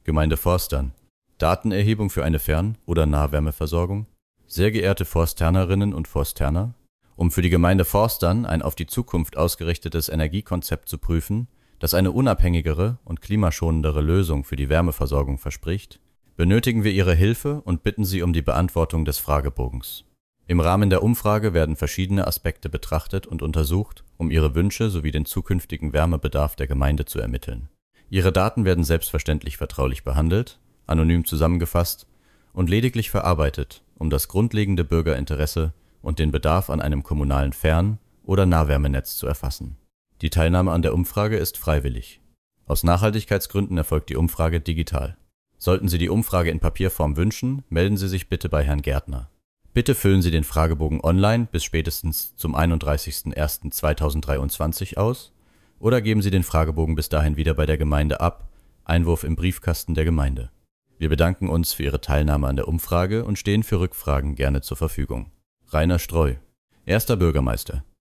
Gemeinde Forstern. Datenerhebung für eine Fern- oder Nahwärmeversorgung. Sehr geehrte Forsternerinnen und Forsterner, um für die Gemeinde Forstern ein auf die Zukunft ausgerichtetes Energiekonzept zu prüfen, das eine unabhängigere und klimaschonendere Lösung für die Wärmeversorgung verspricht, benötigen wir Ihre Hilfe und bitten Sie um die Beantwortung des Fragebogens. Im Rahmen der Umfrage werden verschiedene Aspekte betrachtet und untersucht, um Ihre Wünsche sowie den zukünftigen Wärmebedarf der Gemeinde zu ermitteln. Ihre Daten werden selbstverständlich vertraulich behandelt, anonym zusammengefasst und lediglich verarbeitet, um das grundlegende Bürgerinteresse und den Bedarf an einem kommunalen Fern- oder Nahwärmenetz zu erfassen. Die Teilnahme an der Umfrage ist freiwillig. Aus Nachhaltigkeitsgründen erfolgt die Umfrage digital. Sollten Sie die Umfrage in Papierform wünschen, melden Sie sich bitte bei Herrn Gärtner. Bitte füllen Sie den Fragebogen online bis spätestens zum 31.01.2023 aus oder geben Sie den Fragebogen bis dahin wieder bei der Gemeinde ab, Einwurf im Briefkasten der Gemeinde. Wir bedanken uns für Ihre Teilnahme an der Umfrage und stehen für Rückfragen gerne zur Verfügung. Rainer Streu, Erster Bürgermeister.